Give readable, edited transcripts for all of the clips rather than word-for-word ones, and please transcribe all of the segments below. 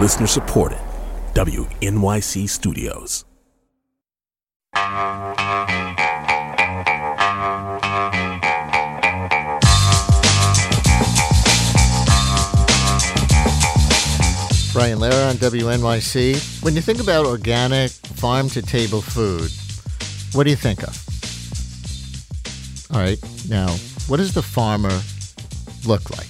Listener supported. WNYC Studios. Brian Lehrer on WNYC. When you think about organic, farm-to-table food, what do you think of? All right, now, what does the farmer look like?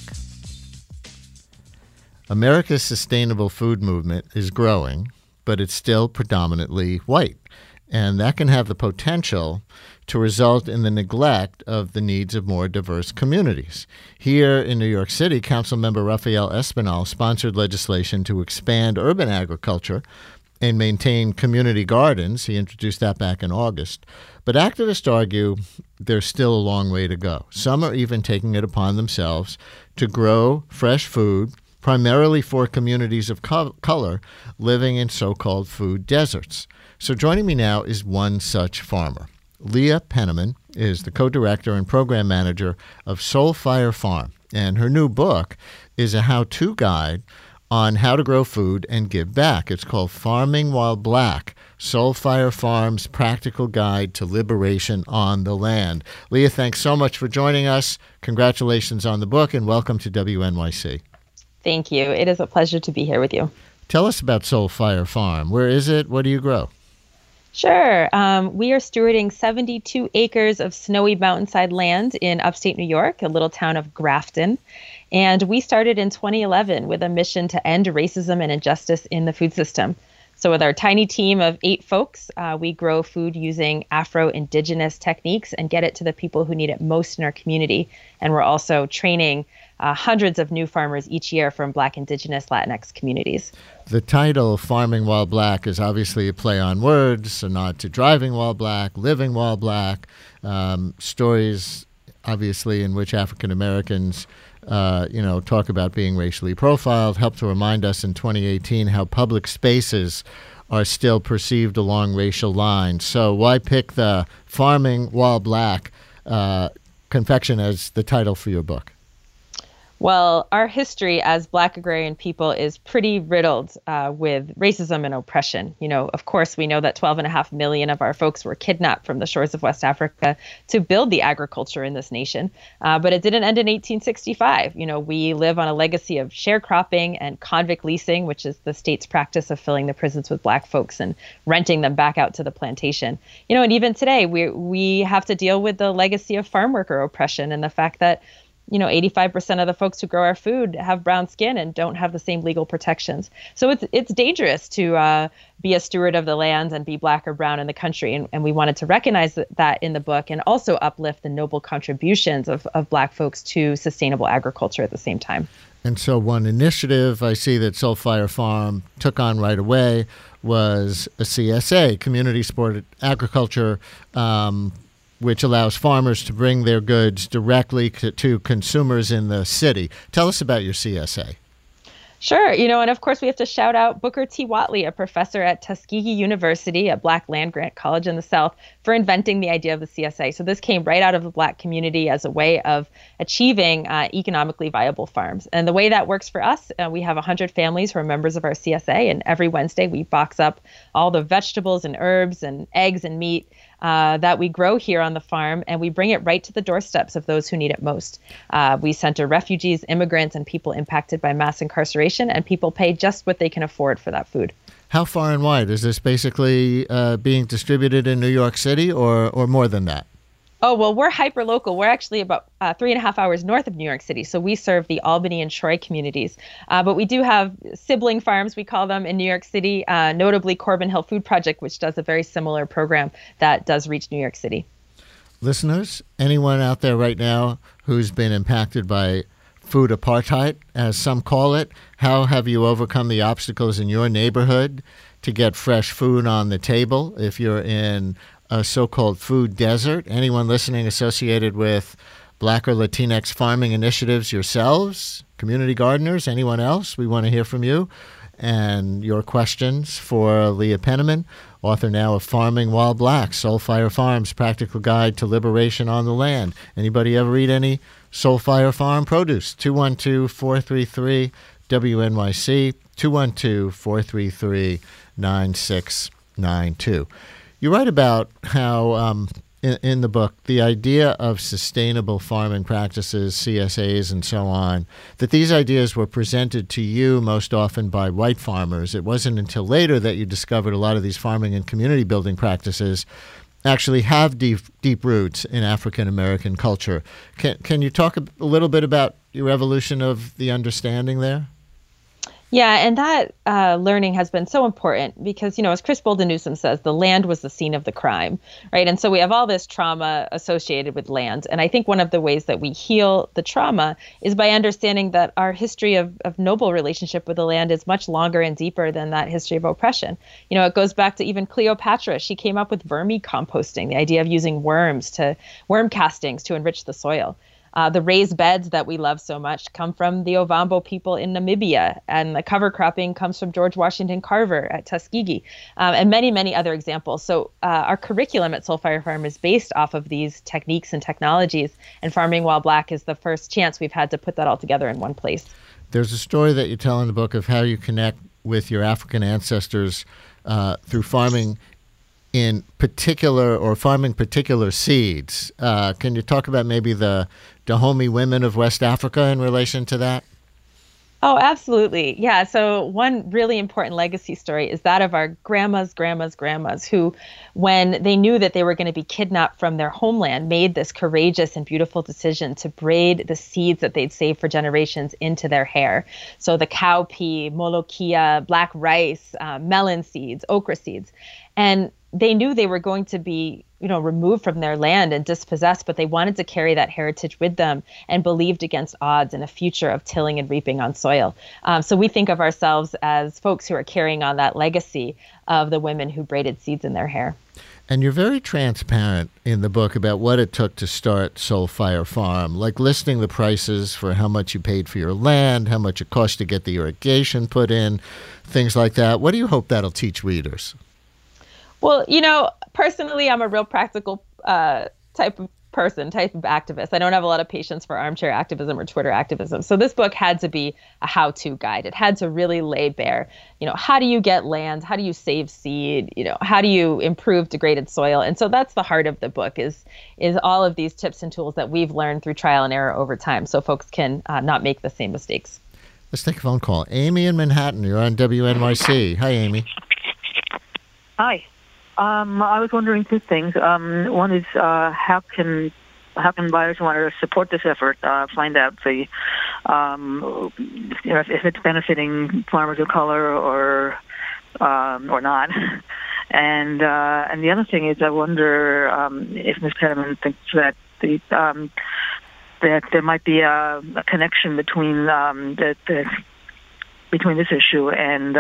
America's sustainable food movement is growing, but it's still predominantly white, and that can have the potential to result in the neglect of the needs of more diverse communities. Here in New York City, Councilmember Rafael Espinal sponsored legislation to expand urban agriculture and maintain community gardens. He introduced that back in August. But activists argue there's still a long way to go. Some are even taking it upon themselves to grow fresh food, primarily for communities of color living in so-called food deserts. So joining me now is one such farmer. Leah Penniman is the co-director and program manager of Soulfire Farm, and her new book is a how-to guide on how to grow food and give back. It's called Farming While Black, Soulfire Farm's Practical Guide to Liberation on the Land. Leah, thanks so much for joining us. Congratulations on the book, and welcome to WNYC. Thank you. It is a pleasure to be here with you. Tell us about Soulfire Farm. Where is it? What do you grow? Sure. We are stewarding 72 acres of snowy mountainside land in upstate New York, a little town of Grafton. And we started in 2011 with a mission to end racism and injustice in the food system. So with our tiny team of 8 folks, we grow food using Afro-Indigenous techniques and get it to the people who need it most in our community. And we're also training hundreds of new farmers each year from Black, Indigenous, Latinx communities. The title, Farming While Black, is obviously a play on words, a nod to driving while black, living while black, stories, obviously, in which African Americans talk about being racially profiled, help to remind us in 2018 how public spaces are still perceived along racial lines. So why pick the Farming While Black confection as the title for your book? Well, our history as Black agrarian people is pretty riddled with racism and oppression. You know, of course, we know that 12.5 million of our folks were kidnapped from the shores of West Africa to build the agriculture in this nation. But it didn't end in 1865. You know, we live on a legacy of sharecropping and convict leasing, which is the state's practice of filling the prisons with Black folks and renting them back out to the plantation. You know, and even today, we have to deal with the legacy of farm worker oppression and the fact that 85% of the folks who grow our food have brown skin and don't have the same legal protections. So it's dangerous to be a steward of the land and be Black or brown in the country. And we wanted to recognize that in the book and also uplift the noble contributions of Black folks to sustainable agriculture at the same time. And so one initiative I see that Soulfire Farm took on right away was a CSA, Community Supported Agriculture, which allows farmers to bring their goods directly to consumers in the city. Tell us about your CSA. Sure. And of course, we have to shout out Booker T. Watley, a professor at Tuskegee University, a Black land-grant college in the South, for inventing the idea of the CSA. So this came right out of the Black community as a way of achieving economically viable farms. And the way that works for us, we have 100 families who are members of our CSA, and every Wednesday we box up all the vegetables and herbs and eggs and meat that we grow here on the farm, and we bring it right to the doorsteps of those who need it most. We center refugees, immigrants, and people impacted by mass incarceration, and people pay just what they can afford for that food. How far and wide? Is this basically being distributed in New York City or more than that? Oh, well, we're hyper-local. We're actually about 3.5 hours north of New York City. So we serve the Albany and Troy communities. But we do have sibling farms, we call them, in New York City, notably Corbin Hill Food Project, which does a very similar program that does reach New York City. Listeners, anyone out there right now who's been impacted by food apartheid, as some call it, how have you overcome the obstacles in your neighborhood to get fresh food on the table? If you're in a so-called food desert, anyone listening associated with Black or Latinx farming initiatives yourselves, community gardeners, anyone else, we want to hear from you and your questions for Leah Penniman, author now of Farming While Black, Soulfire Farm's Practical Guide to Liberation on the Land. Anybody ever eat any Soulfire Farm produce? 212-433-WNYC, 212-433-9692. You write about how in the book, the idea of sustainable farming practices, CSAs, and so on, that these ideas were presented to you most often by white farmers. It wasn't until later that you discovered a lot of these farming and community building practices actually have deep roots in African American culture. Can you talk a little bit about your evolution of the understanding there? Yeah, and that learning has been so important because, as Chris Bolden Newsom says, the land was the scene of the crime, right? And so we have all this trauma associated with land. And I think one of the ways that we heal the trauma is by understanding that our history of noble relationship with the land is much longer and deeper than that history of oppression. It goes back to even Cleopatra. She came up with vermicomposting, the idea of using worm castings to enrich the soil. The raised beds that we love so much come from the Ovambo people in Namibia, and the cover cropping comes from George Washington Carver at Tuskegee, and many, many other examples. So our curriculum at Soulfire Farm is based off of these techniques and technologies, and Farming While Black is the first chance we've had to put that all together in one place. There's a story that you tell in the book of how you connect with your African ancestors through farming in particular, or farming particular seeds. Can you talk about maybe the Dahomey women of West Africa in relation to that? Oh, absolutely. Yeah. So one really important legacy story is that of our grandmas who, when they knew that they were going to be kidnapped from their homeland, made this courageous and beautiful decision to braid the seeds that they'd saved for generations into their hair. So the cowpea, molokia, black rice, melon seeds, okra seeds. And they knew they were going to be, removed from their land and dispossessed, but they wanted to carry that heritage with them and believed against odds in a future of tilling and reaping on soil. So we think of ourselves as folks who are carrying on that legacy of the women who braided seeds in their hair. And you're very transparent in the book about what it took to start Soulfire Farm, like listing the prices for how much you paid for your land, how much it cost to get the irrigation put in, things like that. What do you hope that'll teach readers? Well, personally, I'm a real practical type of activist. I don't have a lot of patience for armchair activism or Twitter activism. So this book had to be a how-to guide. It had to really lay bare, how do you get land? How do you save seed? How do you improve degraded soil? And so that's the heart of the book is all of these tips and tools that we've learned through trial and error over time so folks can not make the same mistakes. Let's take a phone call. Amy in Manhattan, you're on WNYC. Hi, Amy. Hi. I was wondering two things. One is how can buyers who want to support this effort find out if it's benefiting farmers of color or not? And the other thing is I wonder if Ms. Penniman thinks that that there might be a connection between between this issue and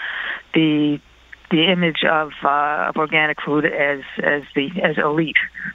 the image of organic food as elite.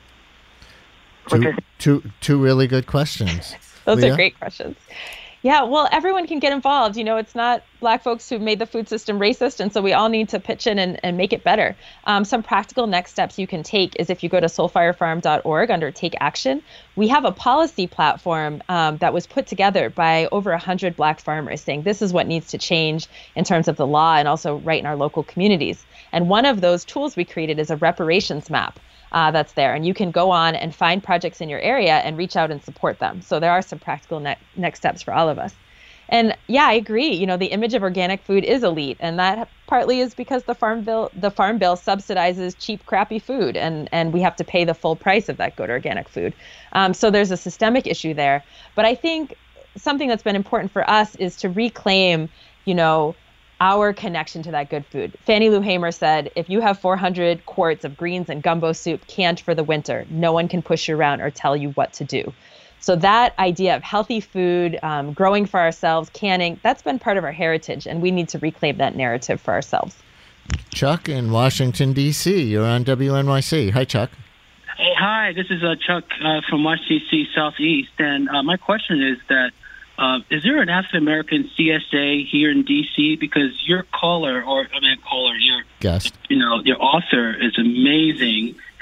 Two really good questions. Those Leah? are great questions. Yeah, well, everyone can get involved. It's not Black folks who made the food system racist, and so we all need to pitch in and make it better. Some practical next steps you can take is if you go to soulfirefarm.org under Take Action, we have a policy platform that was put together by over 100 Black farmers saying this is what needs to change in terms of the law and also right in our local communities. And one of those tools we created is a reparations map. That's there. And you can go on and find projects in your area and reach out and support them. So there are some practical next steps for all of us. And yeah, I agree. The image of organic food is elite. And that partly is because the Farm Bill subsidizes cheap, crappy food. And we have to pay the full price of that good organic food. So there's a systemic issue there. But I think something that's been important for us is to reclaim, our connection to that good food. Fannie Lou Hamer said, if you have 400 quarts of greens and gumbo soup canned for the winter, no one can push you around or tell you what to do. So that idea of healthy food, growing for ourselves, canning, that's been part of our heritage, and we need to reclaim that narrative for ourselves. Chuck in Washington, D.C., you're on WNYC. Hi, Chuck. Hey, hi, this is Chuck from Washington, D.C. Southeast, and my question is that is there an African-American CSA here in D.C.? Because your your guest, your author is amazing,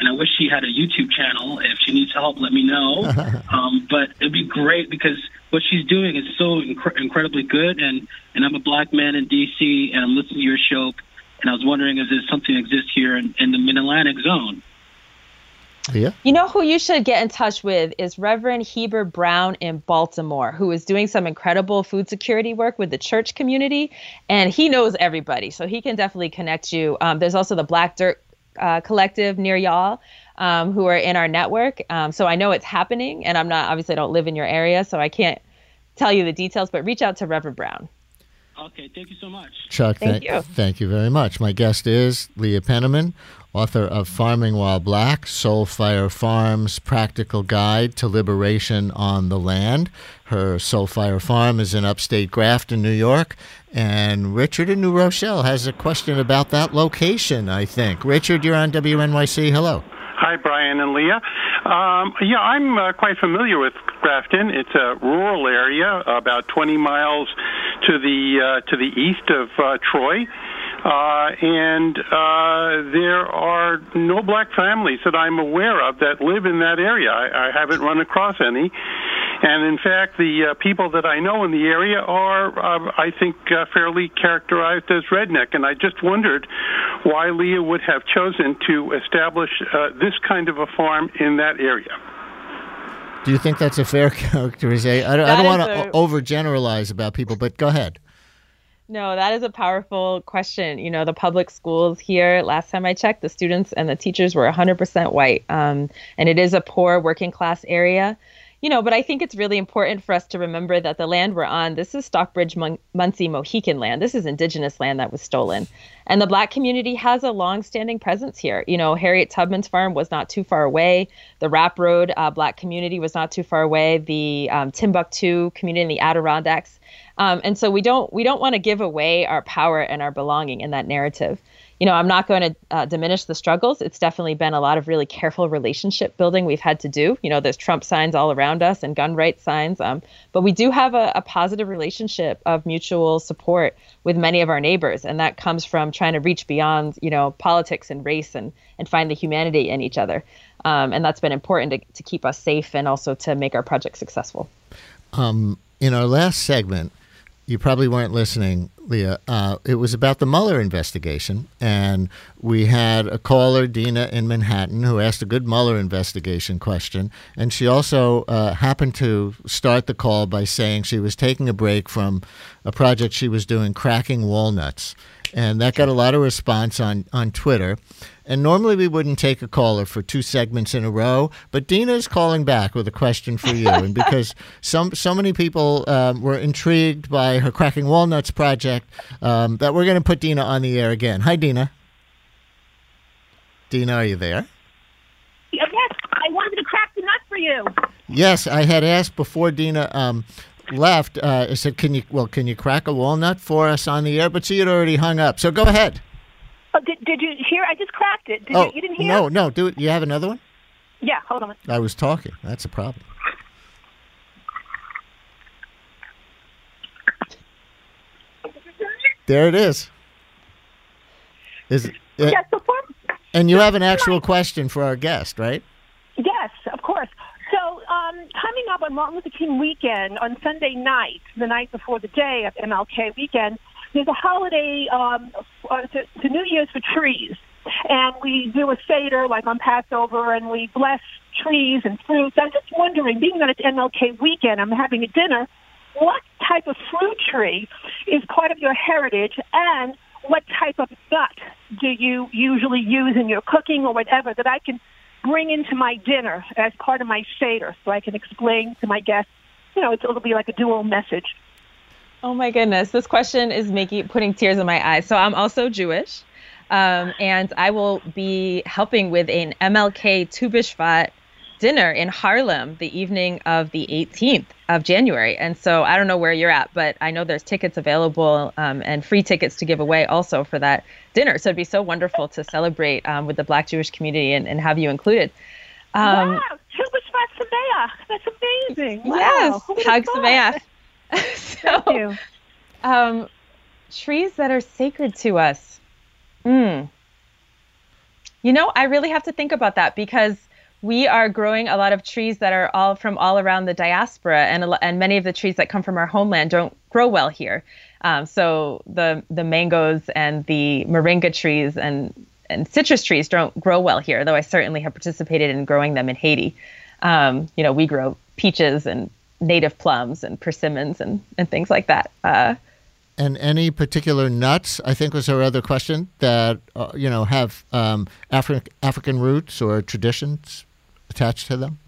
and I wish she had a YouTube channel. If she needs help, let me know. But it'd be great because what she's doing is so incredibly good. And I'm a black man in D.C., and I'm listening to your show, and I was wondering if there's something that exists here in the Mid-Atlantic zone. Yeah. You know who you should get in touch with is Reverend Heber Brown in Baltimore, who is doing some incredible food security work with the church community, and he knows everybody, so he can definitely connect you. There's also the Black Dirt Collective near y'all, who are in our network. So I know it's happening, and obviously I don't live in your area, so I can't tell you the details, but reach out to Reverend Brown. Okay, thank you so much. Chuck, Thank you. Thank you very much. My guest is Leah Penniman, author of Farming While Black, Soul Fire Farm's Practical Guide to Liberation on the Land. Her Soul Fire Farm is in upstate Grafton, New York. And Richard in New Rochelle has a question about that location, I think. Richard, you're on WNYC. Hello. Hi, Brian and Leah. I'm quite familiar with Grafton. It's a rural area, about 20 miles to the east of Troy. And there are no black families that I'm aware of that live in that area. I haven't run across any. And in fact, the people that I know in the area are, I think, fairly characterized as redneck. And I just wondered why Leah would have chosen to establish this kind of a farm in that area. Do you think that's a fair characterization? I don't want to overgeneralize about people, but go ahead. No, that is a powerful question. You know, the public schools here, last time I checked, the students and the teachers were 100% white. And it is a poor working class area. You know, but I think it's really important for us to remember that the land we're on, this is Stockbridge Munsee Mohican land. This is indigenous land that was stolen. And the Black community has a long-standing presence here. You know, Harriet Tubman's farm was not too far away. The Rap Road Black community was not too far away. The Timbuktu community in the Adirondacks. And so we don't want to give away our power and our belonging in that narrative. You know, I'm not going to diminish the struggles. It's definitely been a lot of really careful relationship building we've had to do. You know, there's Trump signs all around us and gun rights signs. But we do have a positive relationship of mutual support with many of our neighbors. And that comes from trying to reach beyond, you know, politics and race and find the humanity in each other. And that's been important to keep us safe and also to make our project successful. In our last segment, you probably weren't listening, Leah. It was about the Mueller investigation, and we had a caller, Dina in Manhattan, who asked a good Mueller investigation question, and she also happened to start the call by saying she was taking a break from a project she was doing, cracking walnuts, and that got a lot of response on Twitter. And normally we wouldn't take a caller for 2 segments in a row, but Dina is calling back with a question for you. And because so many people were intrigued by her Cracking Walnuts project, that we're going to put Dina on the air again. Hi, Dina. Dina, are you there? Yes, I wanted to crack the nut for you. Yes, I had asked before Dina left. I said, can you crack a walnut for us on the air? But she had already hung up. So go ahead. Oh, did you hear? I just cracked it. You didn't hear? No. Do it. You have another one? Yeah, hold on. I was talking. That's a problem. There it is. Yes, and you have an actual question for our guest, right? Yes, of course. So coming up on Martin Luther King weekend, on Sunday night, the night before the day of MLK weekend, there's a holiday to New Year's for trees. And we do a Seder, like on Passover, and we bless trees and fruits. I'm just wondering, being that it's MLK weekend, I'm having a dinner, what type of fruit tree is part of your heritage, and what type of nut do you usually use in your cooking or whatever that I can bring into my dinner as part of my Seder so I can explain to my guests? You know, it'll be like a dual message. Oh my goodness, this question is putting tears in my eyes. So I'm also Jewish, and I will be helping with an MLK Tu B'Shvat dinner in Harlem the evening of the 18th of January. And so I don't know where you're at, but I know there's tickets available and free tickets to give away also for that dinner. So it'd be so wonderful to celebrate with the Black Jewish community and have you incled. Wow, Tu B'Shvat Sameach. That's amazing. Wow. Yes, Hag Sameach. Thank you. Trees that are sacred to us. I really have to think about that because we are growing a lot of trees that are all from all around the diaspora, and many of the trees that come from our homeland don't grow well here. So the mangoes and the moringa trees and citrus trees don't grow well here, though I certainly have participated in growing them in Haiti. We grow peaches and native plums and persimmons and things like that. And any particular nuts, I think was our other question, that, have African roots or traditions attached to them?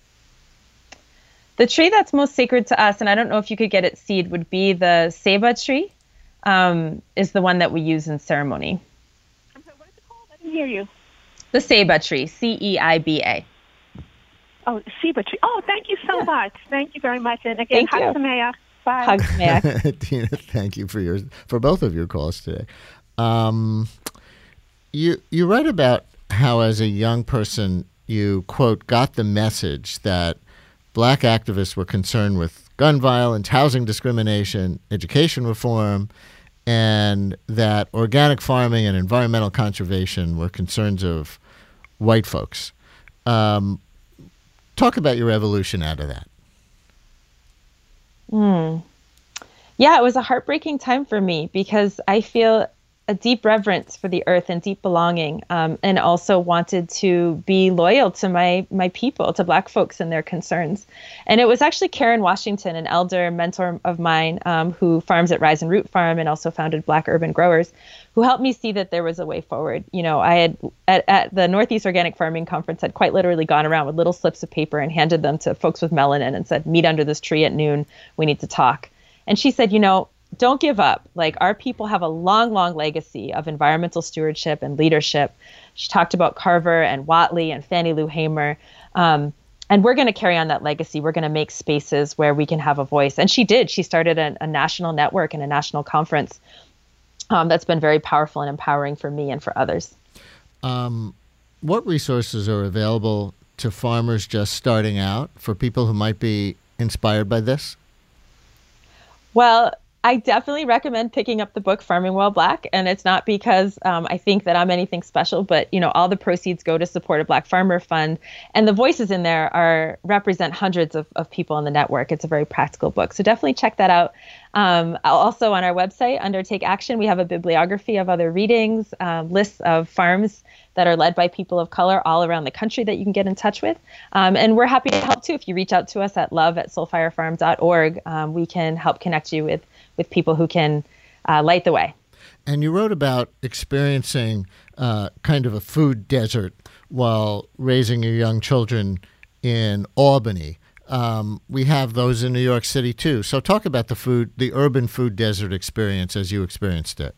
The tree that's most sacred to us, and I don't know if you could get its seed, would be the ceiba tree, is the one that we use in ceremony. I'm sorry, what is it called? I didn't hear you. The ceiba tree, Ceiba. Oh, ceiba tree. Oh, thank you so much. Thank you very much. And again, Thank you. Hakamea. Bye. Hugs, Tina, thank you for both of your calls today. You write about how as a young person you, quote, got the message that Black activists were concerned with gun violence, housing discrimination, education reform, and that organic farming and environmental conservation were concerns of white folks. Talk about your evolution out of that. Yeah, it was a heartbreaking time for me because I feel a deep reverence for the earth and deep belonging, and also wanted to be loyal to my people, to Black folks and their concerns. And it was actually Karen Washington, an elder mentor of mine, who farms at Rise and Root Farm and also founded Black Urban Growers, who helped me see that there was a way forward. I had at the Northeast Organic Farming Conference had quite literally gone around with little slips of paper and handed them to folks with melanin and said, meet under this tree at noon. We need to talk. And she said, don't give up. Like, our people have a long, long legacy of environmental stewardship and leadership. She talked about Carver and Watley and Fannie Lou Hamer. And we're going to carry on that legacy. We're going to make spaces where we can have a voice. And she did. She started a national network and a national conference that's been very powerful and empowering for me and for others. What resources are available to farmers just starting out for people who might be inspired by this? Well, I definitely recommend picking up the book Farming While Black, and it's not because I think that I'm anything special, but all the proceeds go to support a Black Farmer Fund, and the voices in there represent hundreds of people in the network. It's a very practical book, so definitely check that out. Also on our website under Take Action, we have a bibliography of other readings, lists of farms that are led by people of color all around the country that you can get in touch with. And we're happy to help too. If you reach out to us at love@soulfirefarm.org, we can help connect you with people who can light the way. And you wrote about experiencing kind of a food desert while raising your young children in Albany. We have those in New York City too. So talk about the urban food desert experience as you experienced it.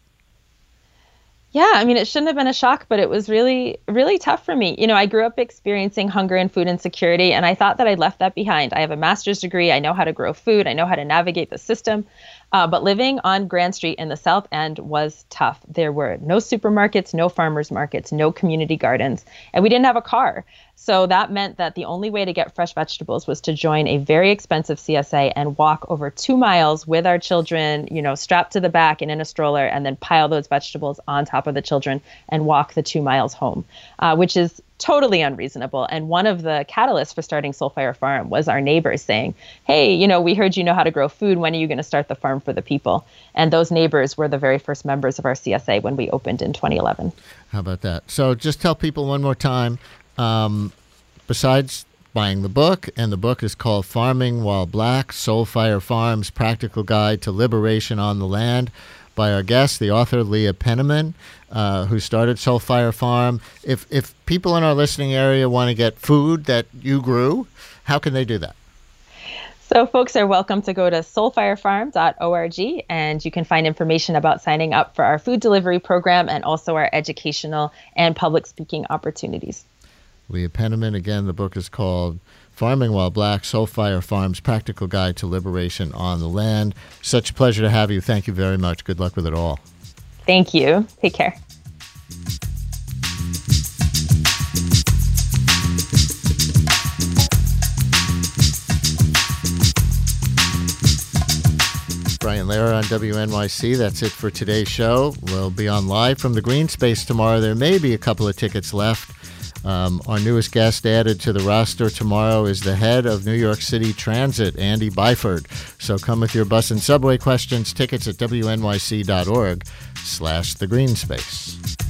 Yeah, I mean, it shouldn't have been a shock, but it was really, really tough for me. I grew up experiencing hunger and food insecurity, and I thought that I'd left that behind. I have a master's degree. I know how to grow food. I know how to navigate the system. But living on Grand Street in the South End was tough. There were no supermarkets, no farmers markets, no community gardens, and we didn't have a car. So that meant that the only way to get fresh vegetables was to join a very expensive CSA and walk over 2 miles with our children, strapped to the back and in a stroller, and then pile those vegetables on top of the children and walk the 2 miles home, which is totally unreasonable. And one of the catalysts for starting Soulfire Farm was our neighbors saying, hey, we heard you know how to grow food. When are you going to start the farm for the people? And those neighbors were the very first members of our CSA when we opened in 2011. How about that? So just tell people one more time, besides buying the book, and the book is called Farming While Black, Soulfire Farm's Practical Guide to Liberation on the Land, by our guest, the author Leah Penniman, who started Soulfire Farm. If people in our listening area want to get food that you grew, how can they do that? So folks are welcome to go to soulfirefarm.org, and you can find information about signing up for our food delivery program and also our educational and public speaking opportunities. Leah Penniman, again, the book is called Farming While Black, Soulfire Farm's Practical Guide to Liberation on the Land. Such a pleasure to have you. Thank you very much. Good luck with it all. Thank you. Take care. Brian Lehrer on WNYC. That's it for today's show. We'll be on live from the Green Space tomorrow. There may be a couple of tickets left. Our newest guest added to the roster tomorrow is the head of New York City Transit, Andy Byford. So come with your bus and subway questions. Tickets at wnyc.org/thegreenspace.